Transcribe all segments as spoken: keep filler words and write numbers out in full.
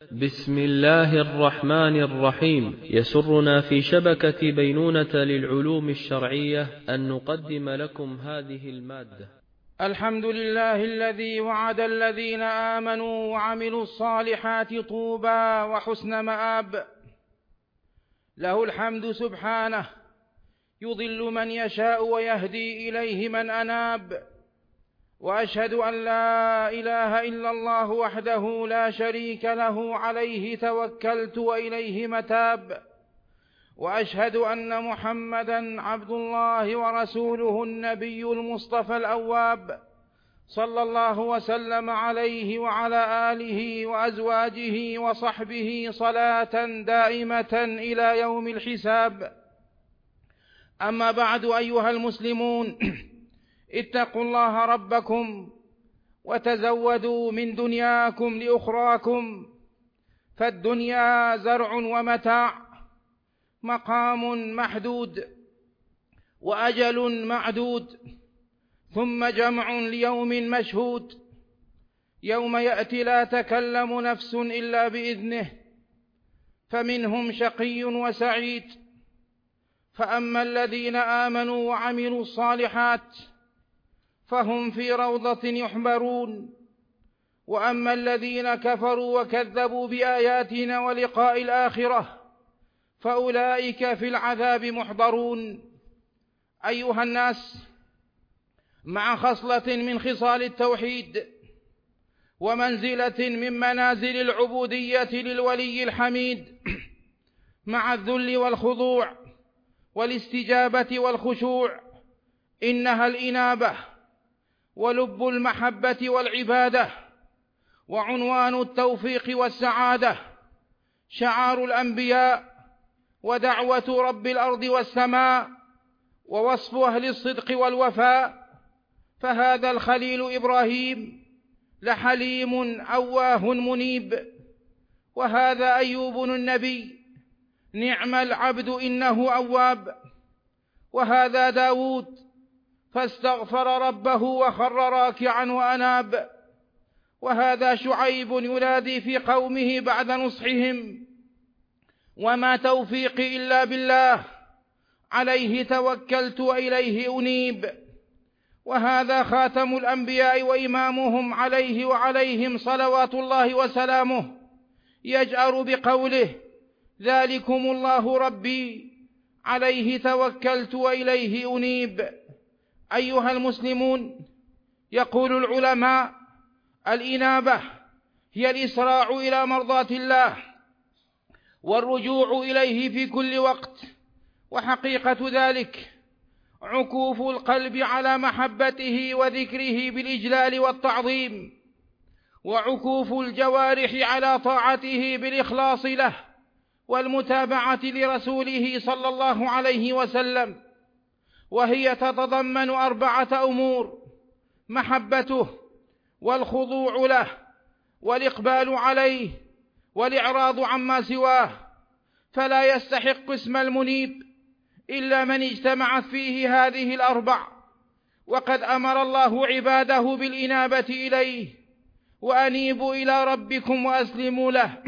بسم الله الرحمن الرحيم. يسرنا في شبكة بينونة للعلوم الشرعية أن نقدم لكم هذه المادة. الحمد لله الذي وعد الذين آمنوا وعملوا الصالحات طوبى وحسن مآب. له الحمد سبحانه، يضل من يشاء ويهدي إليه من أناب. وأشهد أن لا إله إلا الله وحده لا شريك له، عليه توكلت وإليه متاب. وأشهد أن محمدًا عبد الله ورسوله النبي المصطفى الأواب، صلى الله وسلم عليه وعلى آله وأزواجه وصحبه صلاة دائمة إلى يوم الحساب. أما بعد، أيها المسلمون، اتقوا الله ربكم وتزودوا من دنياكم لأخراكم، فالدنيا زرع ومتاع، مقام محدود وأجل معدود، ثم جمع ليوم مشهود، يوم يأتي لا تكلم نفس إلا بإذنه، فمنهم شقي وسعيد. فأما الذين آمنوا وعملوا الصالحات فهم في روضة يحبرون، وأما الذين كفروا وكذبوا بآياتنا ولقاء الآخرة فأولئك في العذاب محضرون. أيها الناس، مع خصلة من خصال التوحيد ومنزلة من منازل العبودية للولي الحميد، مع الذل والخضوع والاستجابة والخشوع، إنها الإنابة ولب المحبة والعبادة، وعنوان التوفيق والسعادة، شعار الأنبياء، ودعوة رب الأرض والسماء، ووصف أهل الصدق والوفاء. فهذا الخليل إبراهيم لحليم أواه منيب، وهذا أيوب النبي نعم العبد إنه أواب، وهذا داود فاستغفر ربه وخر راكعا وأناب، وهذا شعيب ينادي في قومه بعد نصحهم: وما توفيقي إلا بالله، عليه توكلت وإليه أنيب. وهذا خاتم الأنبياء وإمامهم، عليه وعليهم صلوات الله وسلامه، يجأر بقوله: ذلكم الله ربي، عليه توكلت وإليه أنيب. أيها المسلمون، يقول العلماء: الإنابة هي الإسراع إلى مرضاة الله والرجوع إليه في كل وقت، وحقيقة ذلك عكوف القلب على محبته وذكره بالإجلال والتعظيم، وعكوف الجوارح على طاعته بالإخلاص له والمتابعة لرسوله صلى الله عليه وسلم، وهي تتضمن أربعة أمور: محبته، والخضوع له، والإقبال عليه، والإعراض عما سواه. فلا يستحق اسم المنيب إلا من اجتمعت فيه هذه الأربع. وقد أمر الله عباده بالإنابة إليه: وأنيبوا إلى ربكم وأسلموا له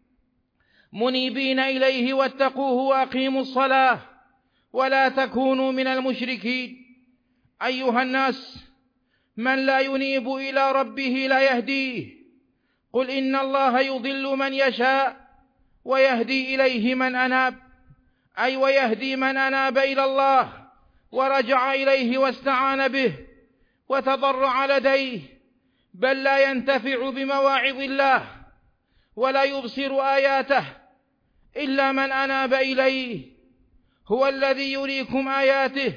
منيبين إليه واتقوه وأقيموا الصلاة ولا تكونوا من المشركين. أيها الناس، من لا ينيب إلى ربه لا يهديه. قل إن الله يضل من يشاء ويهدي إليه من أناب، أي ويهدي من أناب إلى الله ورجع إليه واستعان به وتضرع لديه، بل لا ينتفع بمواعظ الله ولا يبصر آياته إلا من أناب إليه. هو الذي يريكم آياته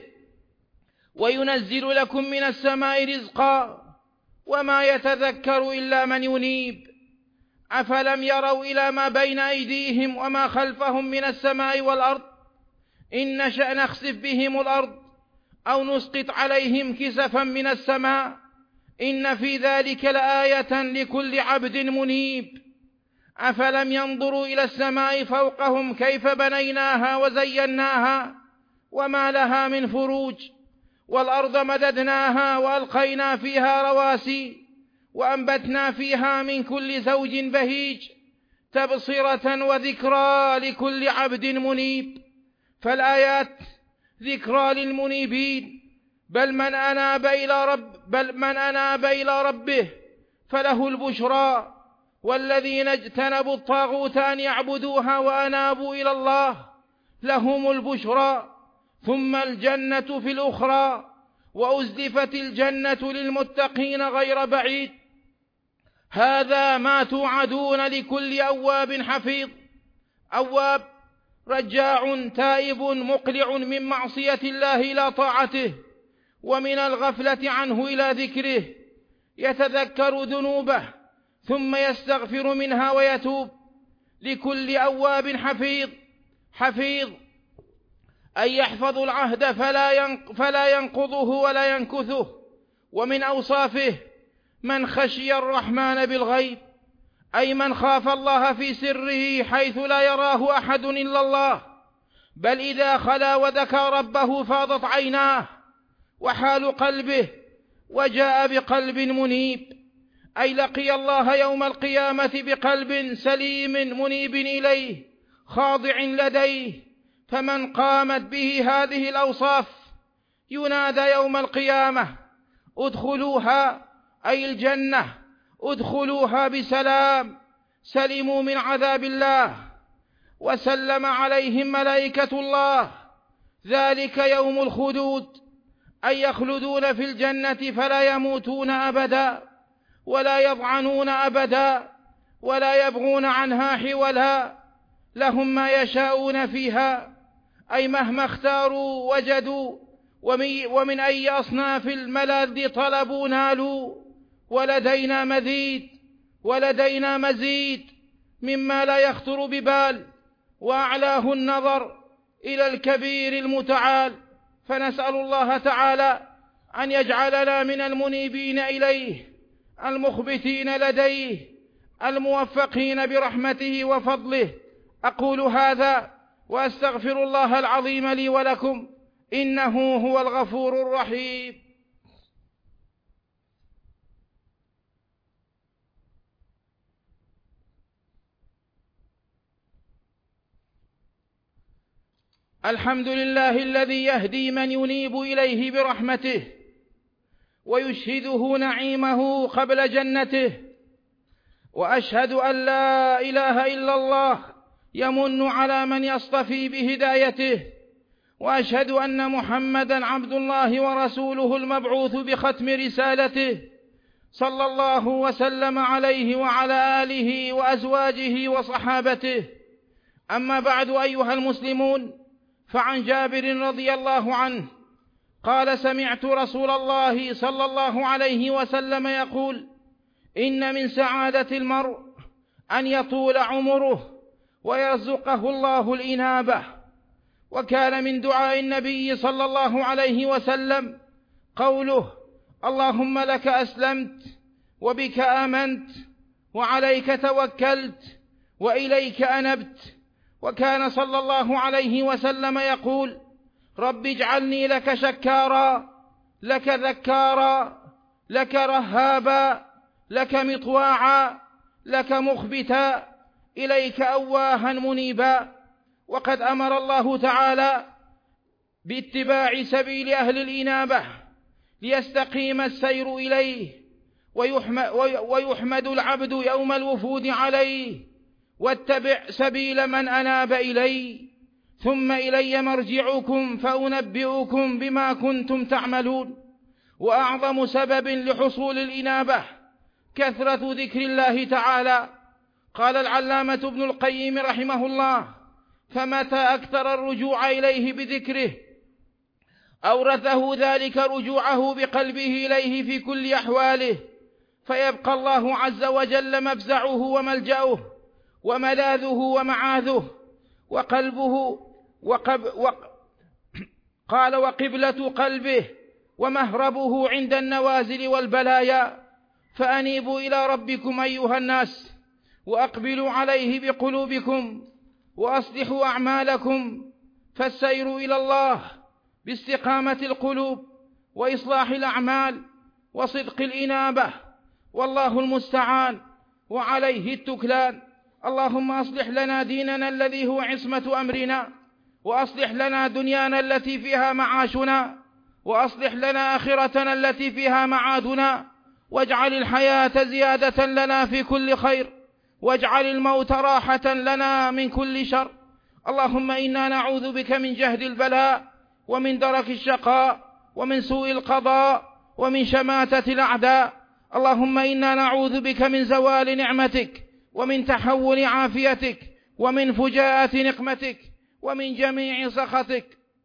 وينزل لكم من السماء رزقا، وما يتذكر إلا من ينيب. أفلم يروا إلى ما بين أيديهم وما خلفهم من السماء والأرض، إن نشأ نخسف بهم الأرض أو نسقط عليهم كسفا من السماء، إن في ذلك لآية لكل عبد منيب. أفلم ينظروا إلى السماء فوقهم كيف بنيناها وزيناها وما لها من فروج، والأرض مددناها وألقينا فيها رواسي وأنبتنا فيها من كل زوج بهيج، تبصرة وذكرى لكل عبد منيب. فالآيات ذكرى للمنيبين، بل من أناب إلى رب بل من أناب إلى ربه فله البشرى، والذين اجتنبوا الطاغوت أن يعبدوها وأنابوا إلى الله لهم البشرى. ثم الجنة في الأخرى، وأزلفت الجنة للمتقين غير بعيد. هذا ما توعدون لكل أواب حفيظ. أواب رجاع تائب مقلع من معصية الله إلى طاعته، ومن الغفلة عنه إلى ذكره، يتذكر ذنوبه ثم يستغفر منها ويتوب. لكل أواب حفيظ. حفيظ أي يحفظ العهد فلا ينقضه ولا ينكثه. ومن أوصافه من خشي الرحمن بالغيب، أي من خاف الله في سره حيث لا يراه أحد إلا الله، بل إذا خلا وذكر ربه فاضت عيناه وحال قلبه وجاء بقلب منيب، أي لقي الله يوم القيامة بقلب سليم منيب إليه خاضع لديه. فمن قامت به هذه الأوصاف ينادى يوم القيامة ادخلوها، أي الجنة، ادخلوها بسلام، سلموا من عذاب الله، وسلم عليهم ملائكة الله. ذلك يوم الخلود، أي يخلدون في الجنة فلا يموتون أبدا ولا يضعنون أبدا ولا يبغون عنها حولا. لهم ما يشاءون فيها، أي مهما اختاروا وجدوا، ومن أي أصناف الملاذ طلبوا نالوا. ولدينا مزيد ولدينا مزيد مما لا يخطر ببال، وأعلاه النظر إلى الكبير المتعال. فنسأل الله تعالى أن يجعلنا من المنيبين إليه المخبتين لديه الموفقين برحمته وفضله. أقول هذا وأستغفر الله العظيم لي ولكم، إنه هو الغفور الرحيم. الحمد لله الذي يهدي من ينيب إليه برحمته، ويشهده نعيمه قبل جنته. وأشهد أن لا إله إلا الله يمن على من يصطفي بهدايته. وأشهد أن محمدا عبد الله ورسوله المبعوث بختم رسالته، صلى الله وسلم عليه وعلى آله وأزواجه وصحابته. أما بعد، أيها المسلمون، فعن جابر رضي الله عنه قال: سمعت رسول الله صلى الله عليه وسلم يقول: إن من سعادة المرء أن يطول عمره ويرزقه الله الإنابة. وكان من دعاء النبي صلى الله عليه وسلم قوله: اللهم لك أسلمت وبك آمنت وعليك توكلت وإليك أنبت. وكان صلى الله عليه وسلم يقول: رب اجعلني لك شكارا، لك ذكارا، لك رهابا، لك مطواعا، لك مخبتا، إليك أواها منيبا. وقد أمر الله تعالى باتباع سبيل أهل الإنابة ليستقيم السير إليه، ويحمد العبد يوم الوفود عليه. واتبع سبيل من أناب إلي، ثم إلي مرجعكم فأنبئكم بما كنتم تعملون. وأعظم سبب لحصول الإنابة كثرة ذكر الله تعالى. قال العلامة ابن القيم رحمه الله: فمتى أكثر الرجوع إليه بذكره أورثه ذلك رجوعه بقلبه إليه في كل أحواله، فيبقى الله عز وجل مفزعه وملجأه وملاذه ومعاذه وقلبه وقب وق قال: وقبلة قلبه ومهربه عند النوازل والبلايا. فأنيبوا إلى ربكم أيها الناس، وأقبلوا عليه بقلوبكم، وأصلحوا أعمالكم. فالسير إلى الله باستقامة القلوب وإصلاح الأعمال وصدق الإنابة، والله المستعان وعليه التكلان. اللهم أصلح لنا ديننا الذي هو عصمة أمرنا، وأصلح لنا دنيانا التي فيها معاشنا، وأصلح لنا آخرتنا التي فيها معادنا، واجعل الحياة زيادة لنا في كل خير، واجعل الموت راحة لنا من كل شر. اللهم إنا نعوذ بك من جهد البلاء، ومن درك الشقاء، ومن سوء القضاء، ومن شماتة الأعداء. اللهم إنا نعوذ بك من زوال نعمتك، ومن تحول عافيتك، ومن فجاءة نقمتك، ومن جميع سخطك.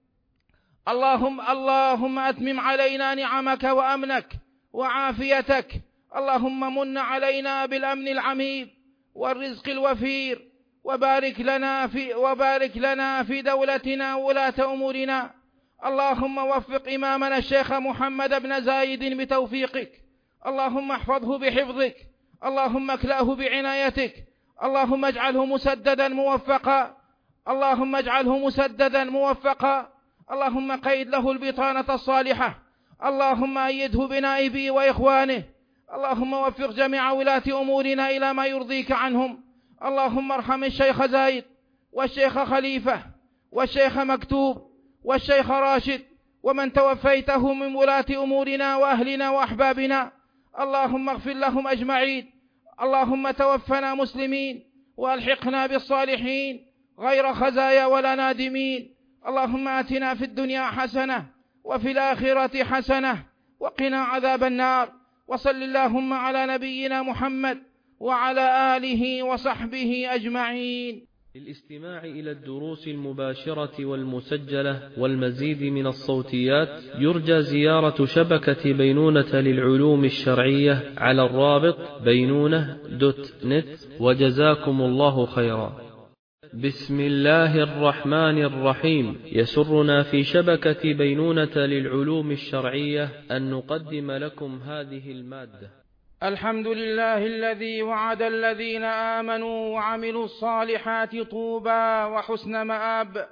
اللهم اللهم أتمم علينا نعمك وأمنك وعافيتك. اللهم من علينا بالأمن العميق والرزق الوفير، وبارك لنا في وبارك لنا في دولتنا وولاة أمورنا. اللهم وفق إمامنا الشيخ محمد بن زايد بتوفيقك. اللهم احفظه بحفظك، اللهم اكلأه بعنايتك، اللهم اجعله مسددا موفقا، اللهم اجعله مسددا موفقا، اللهم قيد له البطانة الصالحة، اللهم أيده بنائبه وإخوانه، اللهم وفق جميع ولاة أمورنا إلى ما يرضيك عنهم. اللهم ارحم الشيخ زايد، والشيخ خليفة، والشيخ مكتوب، والشيخ راشد، ومن توفيته من ولاة أمورنا وأهلنا وأحبابنا. اللهم اغفر لهم أجمعين. اللهم توفنا مسلمين، والحقنا بالصالحين غير خزايا ولا نادمين. اللهم آتنا في الدنيا حسنة، وفي الآخرة حسنة، وقنا عذاب النار. وصل اللهم على نبينا محمد وعلى آله وصحبه أجمعين. للاستماع إلى الدروس المباشرة والمسجلة والمزيد من الصوتيات يرجى زيارة شبكة بينونة للعلوم الشرعية على الرابط بينونة دوت نت، وجزاكم الله خيرا. بسم الله الرحمن الرحيم. يسرنا في شبكة بينونة للعلوم الشرعية أن نقدم لكم هذه المادة. الحمد لله الذي وعد الذين آمنوا وعملوا الصالحات طوبى وحسن مآب.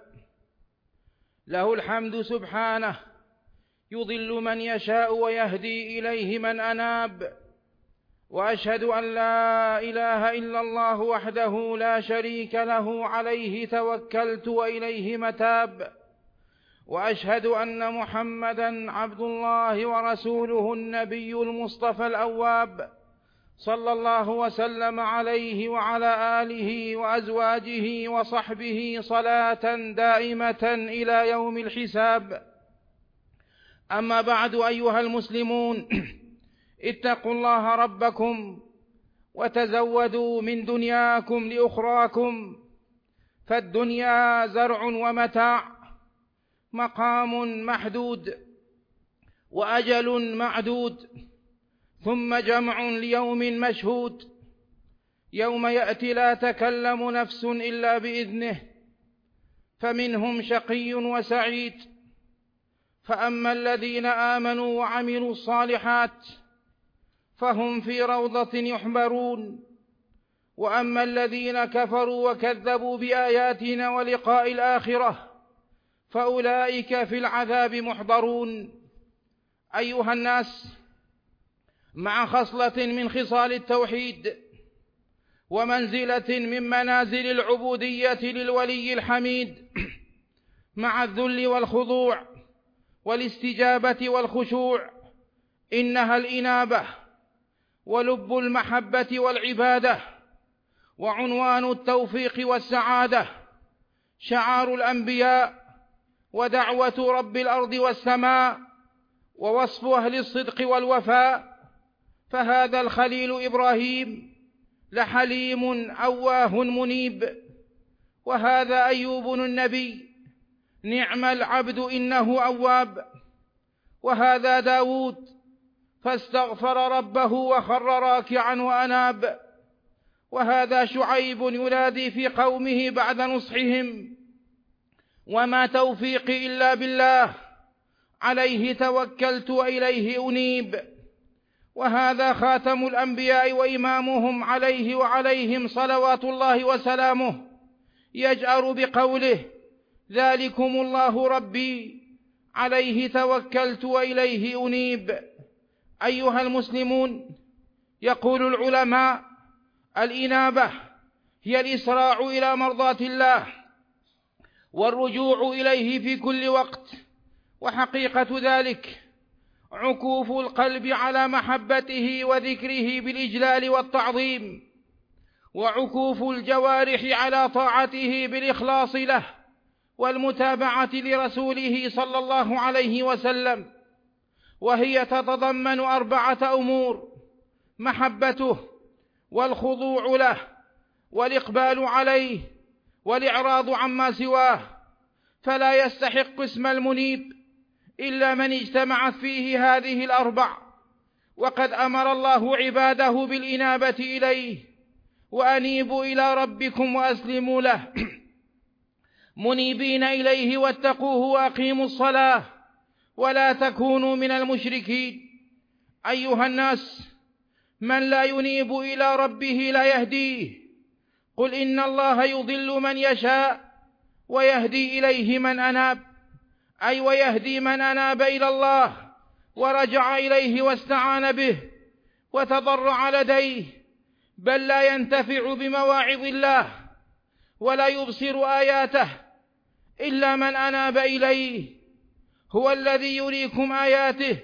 له الحمد سبحانه، يضل من يشاء ويهدي إليه من أناب. وأشهد أن لا إله إلا الله وحده لا شريك له، عليه توكلت وإليه متاب. وأشهد أن محمدا عبد الله ورسوله النبي المصطفى الأواب، صلى الله وسلم عليه وعلى آله وأزواجه وصحبه صلاة دائمة إلى يوم الحساب. أما بعد، أيها المسلمون، اتقوا الله ربكم وتزودوا من دنياكم لأخراكم، فالدنيا زرع ومتاع، مقام محدود، وأجل معدود، ثم جمع ليوم مشهود، يوم يأتي لا تكلم نفس إلا بإذنه، فمنهم شقي وسعيد. فأما الذين آمنوا وعملوا الصالحات فهم في روضة يحبرون، وأما الذين كفروا وكذبوا بآياتنا ولقاء الآخرة فأولئك في العذاب محضرون. أيها الناس، مع خصلة من خصال التوحيد ومنزلة من منازل العبودية للولي الحميد، مع الذل والخضوع والاستجابة والخشوع، إنها الإنابة ولب المحبة والعبادة، وعنوان التوفيق والسعادة، شعار الأنبياء، ودعوة رب الأرض والسماء، ووصف أهل الصدق والوفاء. فهذا الخليل إبراهيم لحليم أواه منيب، وهذا أيوب النبي نعم العبد إنه أواب، وهذا داود فاستغفر ربه وخر راكعا وأناب، وهذا شعيب ينادي في قومه بعد نصحهم: وما توفيقي إلا بالله، عليه توكلت وإليه أنيب. وهذا خاتم الأنبياء وإمامهم عليه وعليهم صلوات الله وسلامه، يجأر بقوله: ذلكم الله ربي عليه توكلت وإليه أنيب. أيها المسلمون، يقول العلماء: الإنابة هي الإسراع إلى مرضاة الله والرجوع إليه في كل وقت، وحقيقة ذلك عكوف القلب على محبته وذكره بالإجلال والتعظيم، وعكوف الجوارح على طاعته بالإخلاص له والمتابعة لرسوله صلى الله عليه وسلم، وهي تتضمن أربعة أمور: محبته والخضوع له والإقبال عليه والإعراض عما سواه. فلا يستحق اسم المنيب إلا من اجتمعت فيه هذه الأربع، وقد أمر الله عباده بالإنابة إليه: وأنيبوا إلى ربكم وأسلموا له منيبين إليه واتقوه وأقيموا الصلاة ولا تكونوا من المشركين. أيها الناس، من لا ينيب إلى ربه لا يهديه. قل إن الله يضل من يشاء ويهدي إليه من أناب، أي ويهدي من أناب إلى الله ورجع إليه واستعان به وتضرع لديه، بل لا ينتفع بمواعظ الله ولا يبصر آياته إلا من أناب إليه. هو الذي يريكم آياته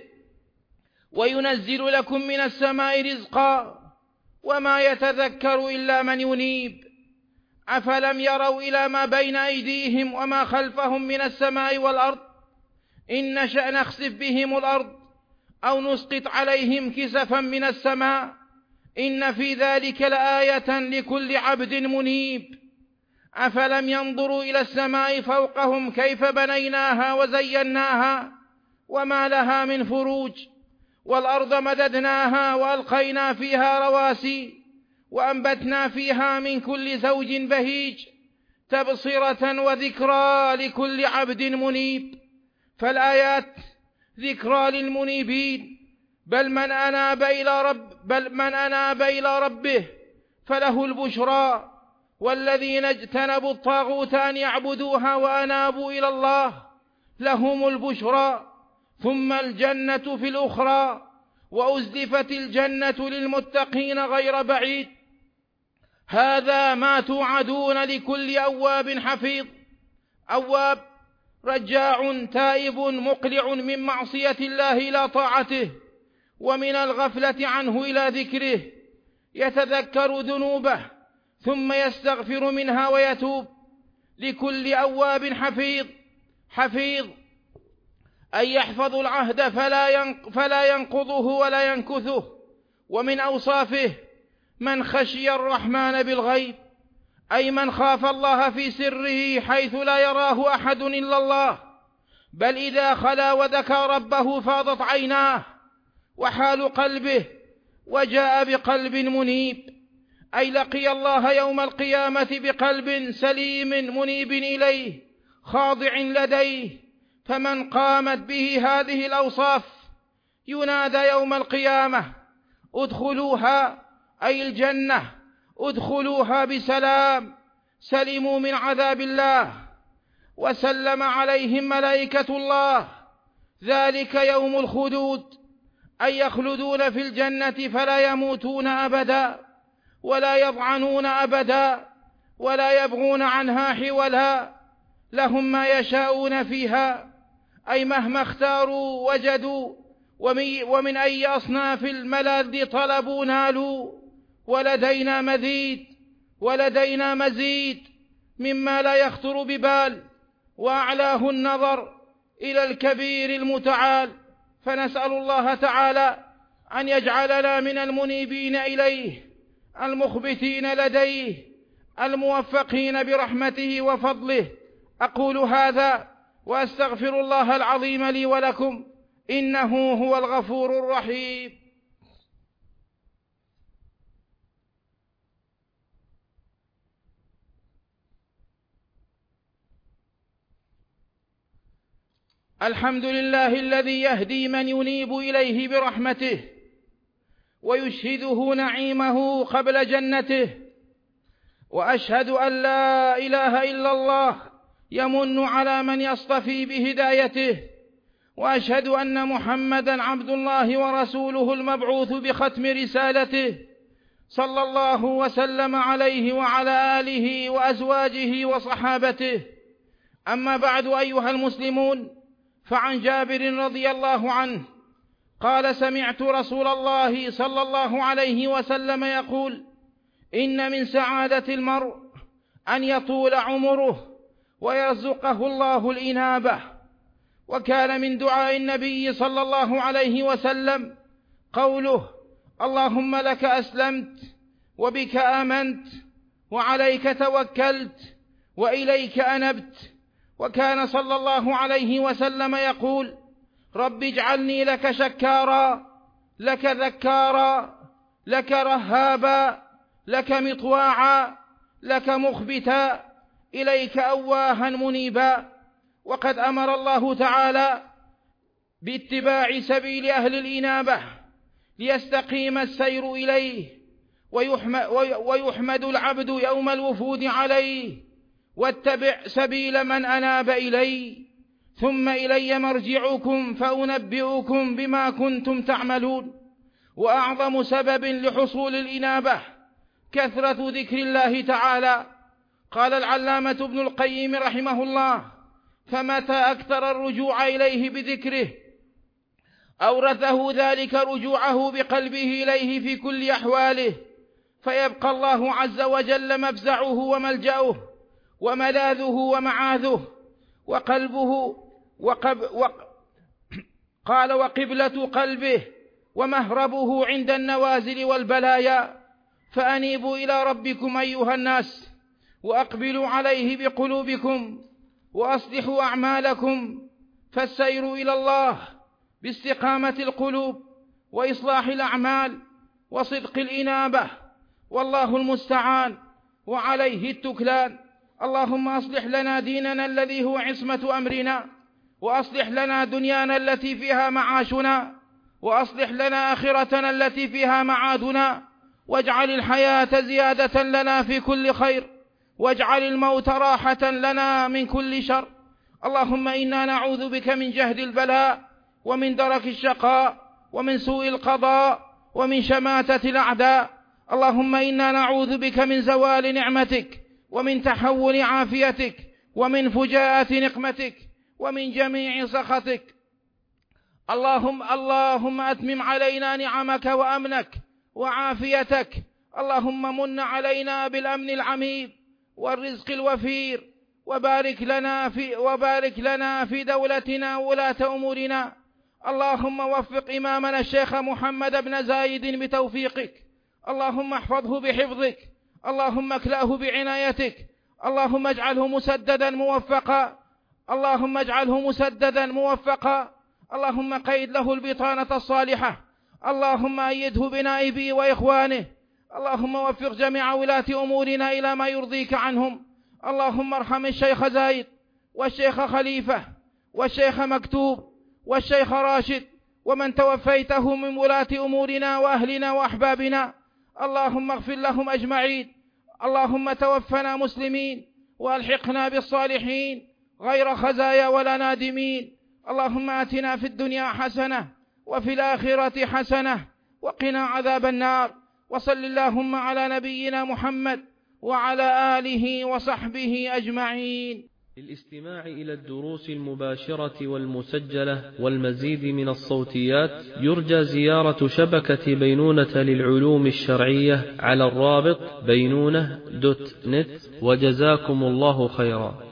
وينزل لكم من السماء رزقا، وما يتذكر إلا من ينيب. أفلم يروا إلى ما بين أيديهم وما خلفهم من السماء والأرض، إن نشأ نخسف بهم الأرض أو نسقط عليهم كسفا من السماء، إن في ذلك لآية لكل عبد منيب. أفلم ينظروا إلى السماء فوقهم كيف بنيناها وزيناها وما لها من فروج، والأرض مددناها وألقينا فيها رواسي وأنبتنا فيها من كل زوج بهيج، تبصرة وذكرى لكل عبد منيب. فالآيات ذكرى للمنيبين، بل من أناب إلى رب بل من أناب إلى ربه فله البشرى، والذين اجتنبوا الطاغوت أن يعبدوها وأنابوا إلى الله لهم البشرى. ثم الجنة في الأخرى، وأزلفت الجنة للمتقين غير بعيد. هذا ما توعدون لكل أواب حفيظ. أواب رجاع تائب مقلع من معصية الله إلى طاعته، ومن الغفلة عنه إلى ذكره، يتذكر ذنوبه ثم يستغفر منها ويتوب. لكل أواب حفيظ. حفيظ أي يحفظ العهد فلا ينقضه ولا ينكثه. ومن أوصافه من خشي الرحمن بالغيب، أي من خاف الله في سره حيث لا يراه أحد إلا الله، بل إذا خلا وذكر ربه فاضت عيناه وحال قلبه وجاء بقلب منيب، أي لقي الله يوم القيامة بقلب سليم منيب إليه خاضع لديه. فمن قامت به هذه الأوصاف ينادى يوم القيامة: ادخلوها، أي الجنة، ادخلوها بسلام، سلموا من عذاب الله. وسلم عليهم ملائكة الله. ذلك يوم الخلود، أي يخلدون في الجنة فلا يموتون أبدا ولا يضعنون أبدا ولا يبغون عنها حولا. لهم ما يشاءون فيها، أي مهما اختاروا وجدوا، ومن أي أصناف الملاذ طلبوا نالوا. ولدينا مزيد ولدينا مزيد مما لا يخطر ببال، وأعلاه النظر إلى الكبير المتعال. فنسأل الله تعالى أن يجعلنا من المنيبين إليه المخبتين لديه الموفقين برحمته وفضله. أقول هذا وأستغفر الله العظيم لي ولكم، إنه هو الغفور الرحيم. الحمد لله الذي يهدي من ينيب إليه برحمته ويشهده نعيمه قبل جنته، وأشهد أن لا إله إلا الله يمن على من يصطفي بهدايته، وأشهد أن محمدا عبد الله ورسوله المبعوث بختم رسالته، صلى الله وسلم عليه وعلى آله وأزواجه وصحابته. أما بعد، أيها المسلمون، فعن جابر رضي الله عنه قال: سمعت رسول الله صلى الله عليه وسلم يقول: إن من سعادة المرء أن يطول عمره ويرزقه الله الإنابة. وكان من دعاء النبي صلى الله عليه وسلم قوله: اللهم لك أسلمت وبك آمنت وعليك توكلت وإليك أنبت. وكان صلى الله عليه وسلم يقول: رب اجعلني لك شكارا، لك ذكارا، لك رهابا، لك مطواعا، لك مخبتا، إليك أواها منيبا. وقد أمر الله تعالى باتباع سبيل أهل الإنابة ليستقيم السير إليه، ويحمد العبد يوم الوفود عليه: واتبع سبيل من أناب إلي ثم إلي مرجعكم فأنبئكم بما كنتم تعملون. وأعظم سبب لحصول الإنابة كثرة ذكر الله تعالى. قال العلامة ابن القيم رحمه الله: فمتى أكثر الرجوع إليه بذكره أورثه ذلك رجوعه بقلبه إليه في كل أحواله، فيبقى الله عز وجل مفزعه وملجأه وملاذه ومعاذه وقلبه وقب وق قال: وقبلة قلبه ومهربه عند النوازل والبلايا. فأنيبوا إلى ربكم أيها الناس، وأقبلوا عليه بقلوبكم، وأصلحوا أعمالكم، فالسير إلى الله باستقامة القلوب وإصلاح الأعمال وصدق الإنابة، والله المستعان وعليه التكلان. اللهم أصلح لنا ديننا الذي هو عصمة أمرنا، وأصلح لنا دنيانا التي فيها معاشنا، وأصلح لنا آخرتنا التي فيها معادنا، واجعل الحياة زيادة لنا في كل خير، واجعل الموت راحة لنا من كل شر. اللهم إنا نعوذ بك من جهد البلاء، ومن درك الشقاء، ومن سوء القضاء، ومن شماتة الأعداء. اللهم إنا نعوذ بك من زوال نعمتك، ومن تحول عافيتك، ومن فجاءة نقمتك، ومن جميع سخطك. اللهم اللهم أتمم علينا نعمك وأمنك وعافيتك. اللهم من علينا بالأمن العميد والرزق الوفير، وبارك لنا في وبارك لنا في دولتنا وولاة أمورنا. اللهم وفق إمامنا الشيخ محمد بن زايد بتوفيقك. اللهم احفظه بحفظك، اللهم اكلأه بعنايتك، اللهم اجعله مسددا موفقا، اللهم اجعله مسددا موفقا، اللهم قيد له البطانة الصالحة، اللهم أيده بنائبه وإخوانه، اللهم وفق جميع ولاة أمورنا إلى ما يرضيك عنهم. اللهم ارحم الشيخ زايد والشيخ خليفة والشيخ مكتوب والشيخ راشد ومن توفيته من ولاة أمورنا وأهلنا وأحبابنا، اللهم اغفر لهم أجمعين. اللهم توفنا مسلمين وألحقنا بالصالحين غير خزايا ولا نادمين. اللهم آتنا في الدنيا حسنة وفي الآخرة حسنة وقنا عذاب النار. وصل اللهم على نبينا محمد وعلى آله وصحبه أجمعين. للاستماع إلى الدروس المباشرة والمسجلة والمزيد من الصوتيات يرجى زيارة شبكة بينونة للعلوم الشرعية على الرابط بينونة دوت نت. وجزاكم الله خيرا.